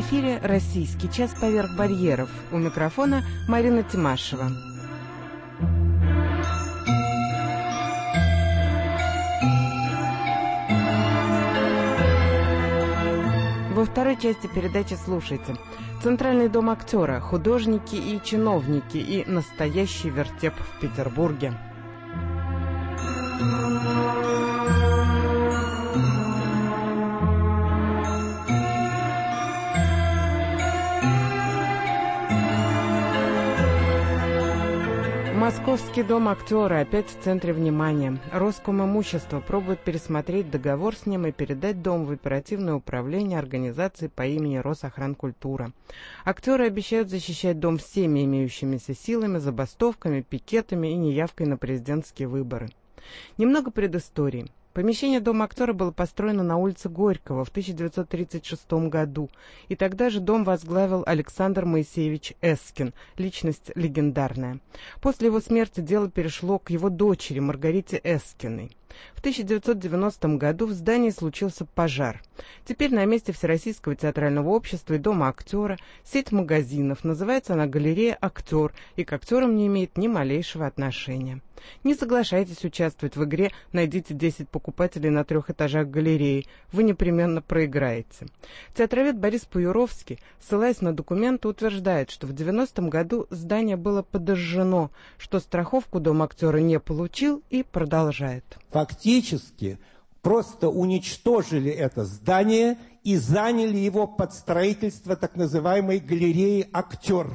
эфире «Российский час поверх барьеров». У микрофона Марина Тимашева. Во второй части передачи слушайте. Центральный дом актера, художники и чиновники и настоящий вертеп в Петербурге. Московский дом актера опять в центре внимания. Роскомимущество пробует пересмотреть договор с ним и передать дом в оперативное управление организации по имени Росохранкультура. Актеры обещают защищать дом всеми имеющимися силами, забастовками, пикетами и неявкой на президентские выборы. Немного предыстории. Помещение Дома актера было построено на улице Горького в 1936 году, и тогда же дом возглавил Александр Моисеевич Эскин, личность легендарная. После его смерти дело перешло к его дочери Маргарите Эскиной. В 1990 году в здании случился пожар. Теперь на месте Всероссийского театрального общества и Дома актера сеть магазинов. Называется она «Галерея Актер» и к актерам не имеет ни малейшего отношения. Не соглашайтесь участвовать в игре «Найдите 10 покупателей на 3 этажах галереи». Вы непременно проиграете. Театровед Борис Паюровский, ссылаясь на документы, утверждает, что в 90-м году здание было подожжено, что страховку Дом актера не получил, и продолжает. Фактически просто уничтожили это здание и заняли его под строительство так называемой галереи «Актер».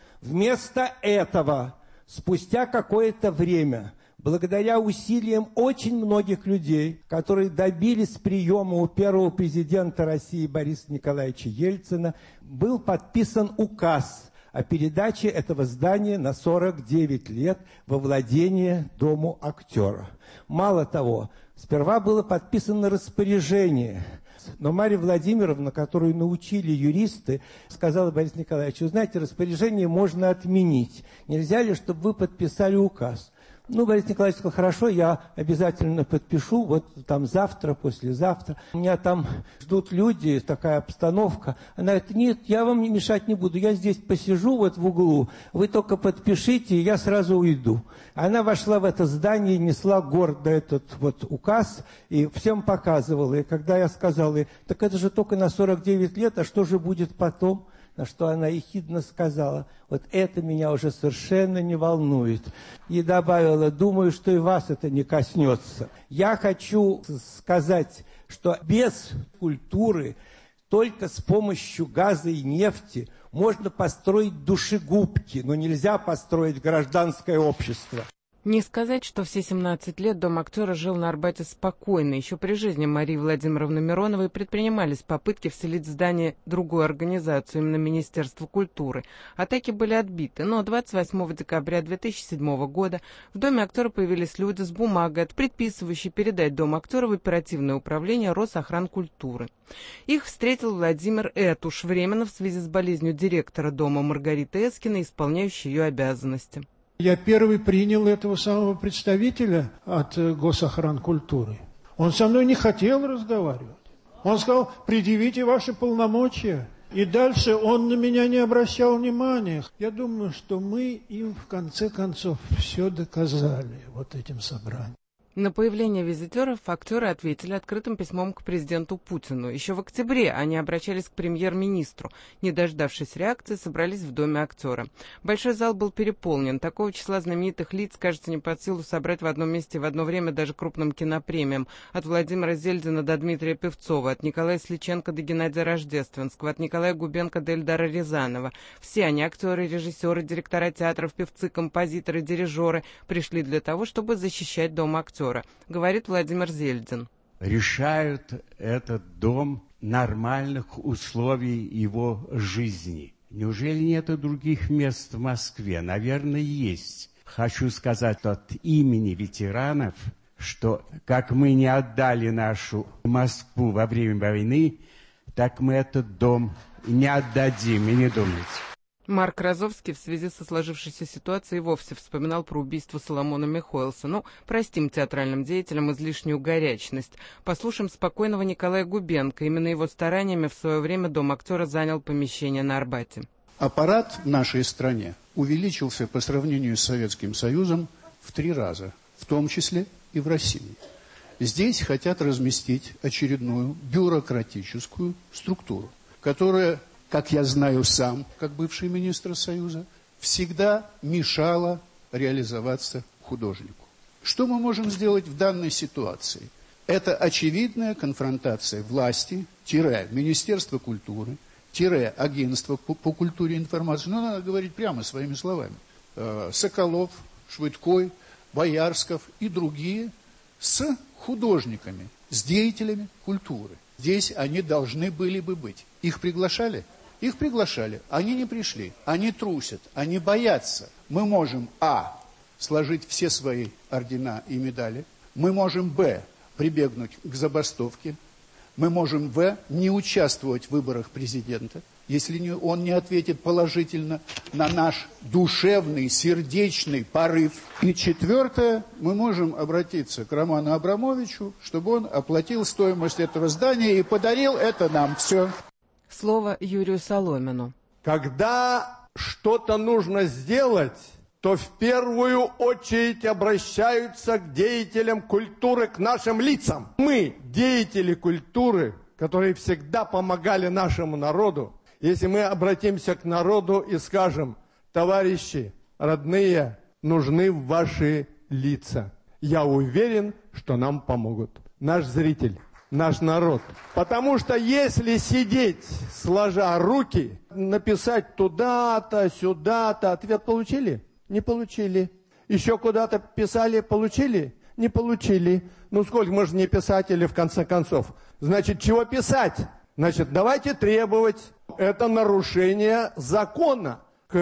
Вместо этого, спустя какое-то время, благодаря усилиям очень многих людей, которые добились приема у первого президента России Бориса Николаевича Ельцина, был подписан указ о передаче этого здания на 49 лет во владение Дому актера. Мало того, сперва было подписано распоряжение, но Марья Владимировна, которую научили юристы, сказала Борису Николаевичу: знаете, распоряжение можно отменить. Нельзя ли, чтобы вы подписали указ? Ну, Борис Николаевич сказал: хорошо, я обязательно подпишу, вот там завтра, послезавтра. Меня там ждут люди, такая обстановка. Она говорит: нет, я вам не мешать не буду, я здесь посижу вот в углу, вы только подпишите, и я сразу уйду. Она вошла в это здание, несла гордо этот вот указ и всем показывала. И когда я сказал ей: так это же только на 49 лет, а что же будет потом? На что она ехидно сказала: вот это меня уже совершенно не волнует. И добавила: думаю, что и вас это не коснется. Я хочу сказать, что без культуры, только с помощью газа и нефти можно построить душегубки, но нельзя построить гражданское общество. Не сказать, что все 17 лет Дом актера жил на Арбате спокойно. Еще при жизни Марии Владимировны Мироновой предпринимались попытки вселить в здание другую организацию, именно Министерство культуры. Атаки были отбиты, но 28 декабря 2007 года в Доме актера появились люди с бумагой, предписывающей передать Дом актера в оперативное управление Росохранкультуры. Их встретил Владимир Этуш, временно в связи с болезнью директора дома Маргариты Эскиной, исполняющей ее обязанности. Я первый принял этого самого представителя от Госохранкультуры. Он со мной не хотел разговаривать. Он сказал: предъявите ваши полномочия. И дальше он на меня не обращал внимания. Я думаю, что мы им в конце концов все доказали вот этим собранием. На появление визитеров актеры ответили открытым письмом к президенту Путину. Еще в октябре они обращались к премьер-министру. Не дождавшись реакции, собрались в Доме актера. Большой зал был переполнен. Такого числа знаменитых лиц, кажется, не под силу собрать в одном месте в одно время даже крупным кинопремиям. От Владимира Зельдина до Дмитрия Певцова, от Николая Сличенко до Геннадия Рождественского, от Николая Губенко до Эльдара Рязанова. Все они, актеры, режиссеры, директора театров, певцы, композиторы, дирижеры, пришли для того, чтобы защищать Дом актера, говорит Владимир Зельдин. Решают этот дом нормальных условий его жизни. Неужели нет других мест в Москве? Наверное, есть. Хочу сказать от имени ветеранов, что как мы не отдали нашу Москву во время войны, так мы этот дом не отдадим, и не думайте. Марк Розовский в связи со сложившейся ситуацией вовсе вспоминал про убийство Соломона Михоэлса. Ну, простим театральным деятелям излишнюю горячность. Послушаем спокойного Николая Губенко. Именно его стараниями в свое время Дом актера занял помещение на Арбате. Аппарат в нашей стране увеличился по сравнению с Советским Союзом в 3 раза, в том числе и в России. Здесь хотят разместить очередную бюрократическую структуру, которая, как я знаю сам, как бывший министр Союза, всегда мешала реализоваться художнику. Что мы можем сделать в данной ситуации? Это очевидная конфронтация власти, Министерства культуры, агентства по культуре и информации. Ну, надо говорить прямо своими словами. Соколов, Швыдкой, Боярсков и другие с художниками, с деятелями культуры. Здесь они должны были бы быть. Их приглашали? Их приглашали. Они не пришли. Они трусят. Они боятся. Мы можем, сложить все свои ордена и медали. Мы можем, прибегнуть к забастовке. Мы можем, не участвовать в выборах президента, если он не ответит положительно на наш душевный, сердечный порыв. И 4, мы можем обратиться к Роману Абрамовичу, чтобы он оплатил стоимость этого здания и подарил это нам. Все. Слово Юрию Соломину. Когда что-то нужно сделать, то в первую очередь обращаются к деятелям культуры, к нашим лицам. Мы, деятели культуры, которые всегда помогали нашему народу, если мы обратимся к народу и скажем: товарищи, родные, нужны ваши лица, я уверен, что нам помогут. Наш зритель, наш народ. Потому что если сидеть, сложа руки, написать туда-то, сюда-то, ответ получили? Не получили. Еще куда-то писали, получили? Не получили. Ну сколько мы же не писатели в конце концов. Значит, чего писать? Значит, давайте требовать. Это нарушение закона.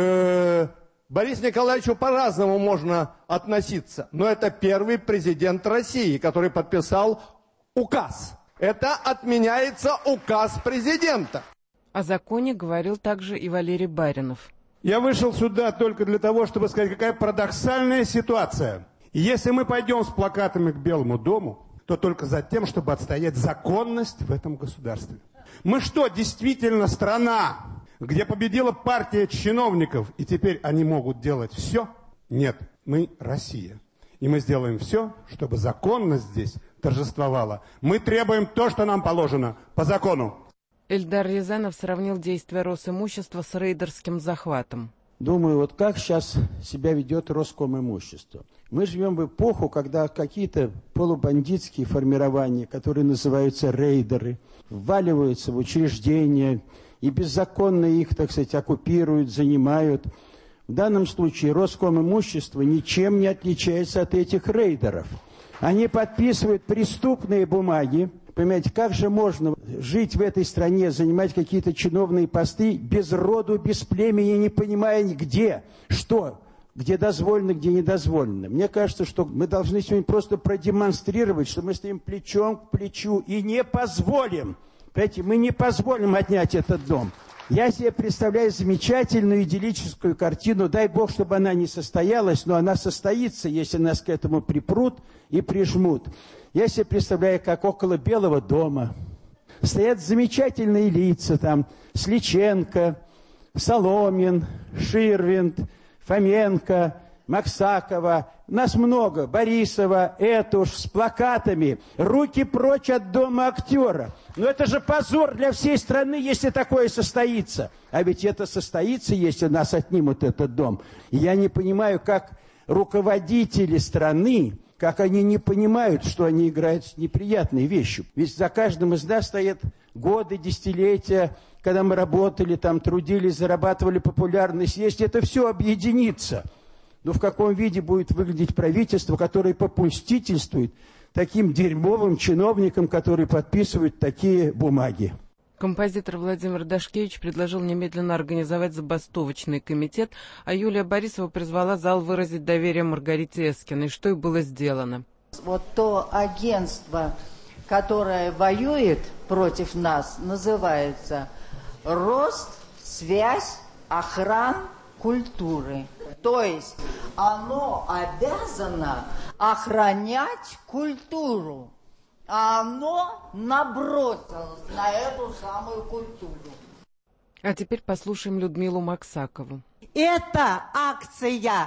К Борису Николаевичу по-разному можно относиться. Но это первый президент России, который подписал указ. Это отменяется указ президента. О законе говорил также и Валерий Баринов. Я вышел сюда только для того, чтобы сказать, какая парадоксальная ситуация. И если мы пойдем с плакатами к Белому дому, то только за тем, чтобы отстоять законность в этом государстве. Мы что, действительно страна, где победила партия чиновников, и теперь они могут делать все? Нет, мы Россия. И мы сделаем все, чтобы законность здесь торжествовала. Мы требуем то, что нам положено по закону. Эльдар Рязанов сравнил действия Росимущества с рейдерским захватом. Думаю, вот как сейчас себя ведет Роскомимущество. Мы живем в эпоху, когда какие-то полубандитские формирования, которые называются рейдеры, вваливаются в учреждения и беззаконно их, так сказать, оккупируют, занимают. В данном случае Роскомимущество ничем не отличается от этих рейдеров. Они подписывают преступные бумаги. Понимаете, как же можно жить в этой стране, занимать какие-то чиновные посты без роду, без племени, не понимая где, что, где дозволено, где недозволено. Мне кажется, что мы должны сегодня просто продемонстрировать, что мы стоим плечом к плечу и не позволим, понимаете, мы не позволим отнять этот дом. Я себе представляю замечательную идиллическую картину, дай Бог, чтобы она не состоялась, но она состоится, если нас к этому припрут и прижмут. Я себе представляю, как около Белого дома стоят замечательные лица, там, Сличенко, Соломин, Ширвинд, Фоменко, Максакова, нас много, Борисова, Этуш, с плакатами «Руки прочь от дома актера». Но это же позор для всей страны, если такое состоится. А ведь это состоится, если нас отнимут этот дом. И я не понимаю, как руководители страны, как они не понимают, что они играют с неприятной вещью. Ведь за каждым из нас стоят годы, десятилетия, когда мы работали, там, трудились, зарабатывали популярность. Если это все объединится, но в каком виде будет выглядеть правительство, которое попустительствует таким дерьмовым чиновникам, которые подписывают такие бумаги? Композитор Владимир Дашкевич предложил немедленно организовать забастовочный комитет, а Юлия Борисова призвала зал выразить доверие Маргарите Эскиной, что и было сделано. Вот то агентство, которое воюет против нас, называется «Рост, связь, охранкультуры. То есть оно обязано охранять культуру, а оно набросилось на эту самую культуру. А теперь послушаем Людмилу Максакову. Это акция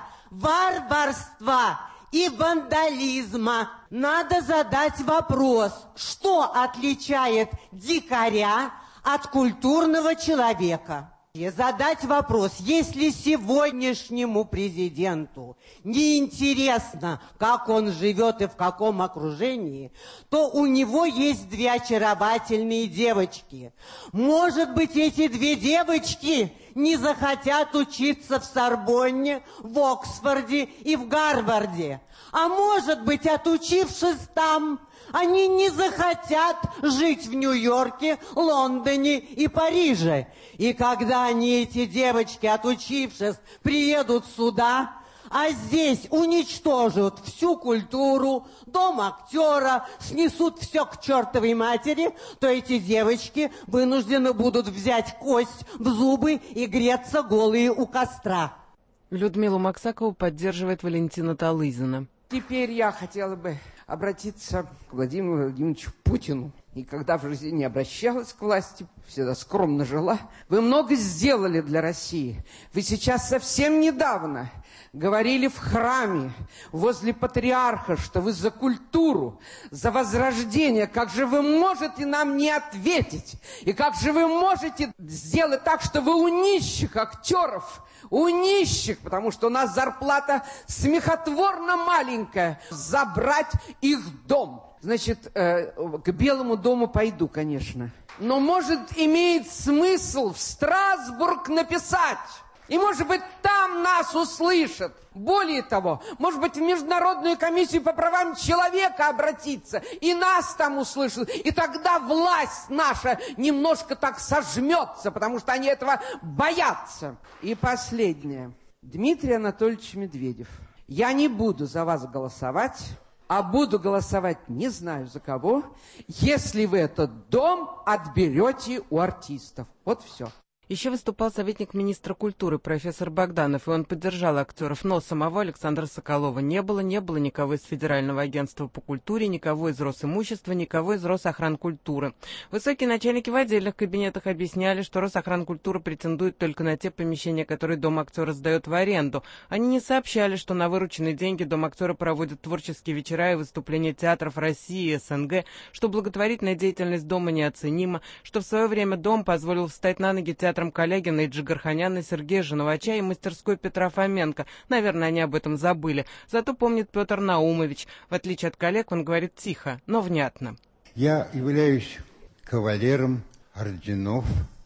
варварства и вандализма. Надо задать вопрос, что отличает дикаря от культурного человека. И задать вопрос, если сегодняшнему президенту неинтересно, как он живет и в каком окружении, то у него есть две очаровательные девочки. Может быть, эти две девочки не захотят учиться в Сорбонне, в Оксфорде и в Гарварде. А может быть, отучившись там, они не захотят жить в Нью-Йорке, Лондоне и Париже. И когда они, эти девочки, отучившись, приедут сюда, а здесь уничтожат всю культуру, дом актера, снесут все к чертовой матери, то эти девочки вынуждены будут взять кость в зубы и греться голые у костра. Людмилу Максакову поддерживает Валентина Талызина. Теперь я хотела бы обратиться к Владимиру Владимировичу Путину. Никогда в жизни не обращалась к власти, всегда скромно жила. Вы много сделали для России. Вы сейчас совсем недавно говорили в храме возле патриарха, что вы за культуру, за возрождение. Как же вы можете нам не ответить? И как же вы можете сделать так, что вы у нищих актеров, у нищих, потому что у нас зарплата смехотворно маленькая, забрать их дом? Значит, к Белому дому пойду, конечно. Но, может, имеет смысл в Страсбург написать. И, может быть, там нас услышат. Более того, может быть, в Международную комиссию по правам человека обратиться. И нас там услышат. И тогда власть наша немножко так сожмется, потому что они этого боятся. И последнее. Дмитрий Анатольевич Медведев. Я не буду за вас голосовать, а буду голосовать не знаю за кого, если вы этот дом отберете у артистов. Вот все. Еще выступал советник министра культуры профессор Богданов, и он поддержал актеров, но самого Александра Соколова не было никого из Федерального агентства по культуре, никого из Росимущества, никого из Росохранкультуры. Высокие начальники в отдельных кабинетах объясняли, что Росохранкультура претендует только на те помещения, которые Дом актера сдает в аренду. Они не сообщали, что на вырученные деньги Дом актера проводит творческие вечера и выступления театров России и СНГ, что благотворительная деятельность Дома неоценима, что в свое время Дом позволил встать на ноги театрам Калягина и Джигарханяна, Сергея Женовача и мастерской Петра Фоменко. Наверное, они об этом забыли. Зато помнит Петр Наумович. В отличие от коллег, он говорит тихо, но внятно. Я являюсь кавалером орденов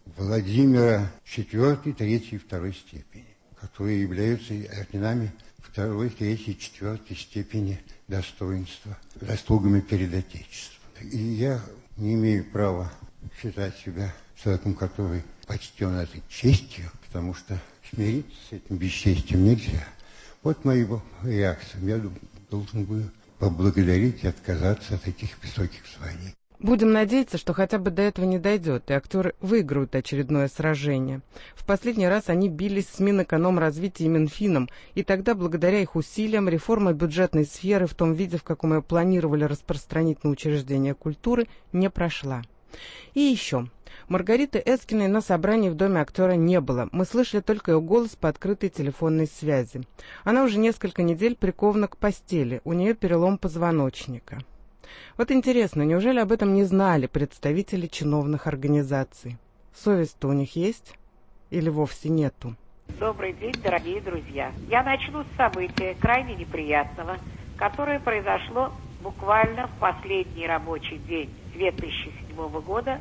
Владимира IV, 3 и 2 степени, которые являются орденами 2, 3, 4 степени достоинства, заслугами перед Отечеством. И я не имею права считать себя человеком, который почтен этой честью, потому что смириться с этим бесчестием нельзя. Вот моя реакция. Я должен был поблагодарить и отказаться от этих высоких званий. Будем надеяться, что хотя бы до этого не дойдет, и актеры выиграют очередное сражение. В последний раз они бились с Минэкономразвития и Минфином, и тогда, благодаря их усилиям, реформа бюджетной сферы в том виде, в каком ее планировали распространить на учреждения культуры, не прошла. И еще. Маргариты Эскиной на собрании в Доме актера не было. Мы слышали только ее голос по открытой телефонной связи. Она уже несколько недель прикована к постели. У нее перелом позвоночника. Вот интересно, неужели об этом не знали представители чиновных организаций? Совесть-то у них есть? Или вовсе нету? Добрый день, дорогие друзья. Я начну с события крайне неприятного, которое произошло буквально в последний рабочий день 2007 года,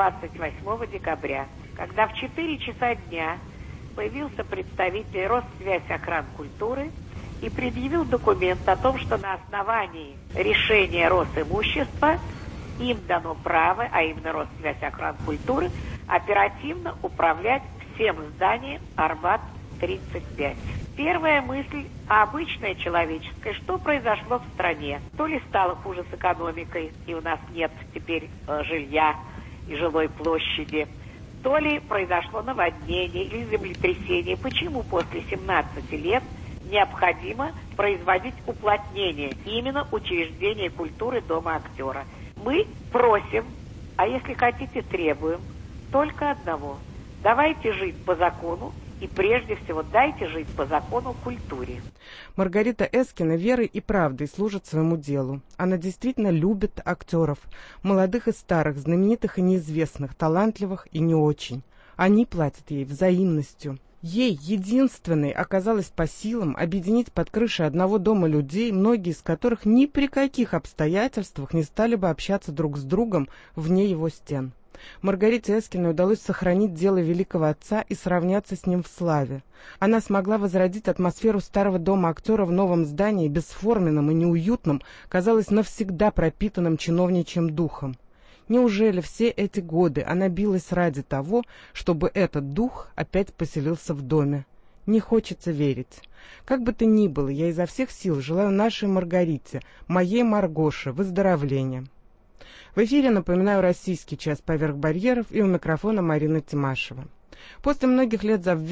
28 декабря, когда в 4 часа дня появился представитель Россвязьохранкультуры и предъявил документ о том, что на основании решения Росимущества им дано право, а именно Россвязьохранкультуры, оперативно управлять всем зданием Арбат-35. Первая мысль, обычная человеческая, что произошло в стране. То ли стало хуже с экономикой, и у нас нет теперь жилья и жилой площади, То ли произошло наводнение или землетрясение. Почему после 17 лет необходимо производить уплотнение именно учреждения культуры Дома актера? Мы просим, а если хотите, требуем только одного. Давайте жить по закону, и прежде всего дайте жить по закону культуре. Маргарита Эскина верой и правдой служит своему делу. Она действительно любит актеров, молодых и старых, знаменитых и неизвестных, талантливых и не очень. Они платят ей взаимностью. Ей, единственной, оказалось по силам объединить под крышей одного дома людей, многие из которых ни при каких обстоятельствах не стали бы общаться друг с другом вне его стен. Маргарите Эскиной удалось сохранить дело великого отца и сравняться с ним в славе. Она смогла возродить атмосферу старого дома актера в новом здании, бесформенном и неуютном, казалось, навсегда пропитанным чиновничьим духом. Неужели все эти годы она билась ради того, чтобы этот дух опять поселился в доме? Не хочется верить. Как бы то ни было, я изо всех сил желаю нашей Маргарите, моей Маргоше, выздоровления. В эфире, напоминаю, «Российский час поверх барьеров», и у микрофона Марина Тимашева. После многих лет забвения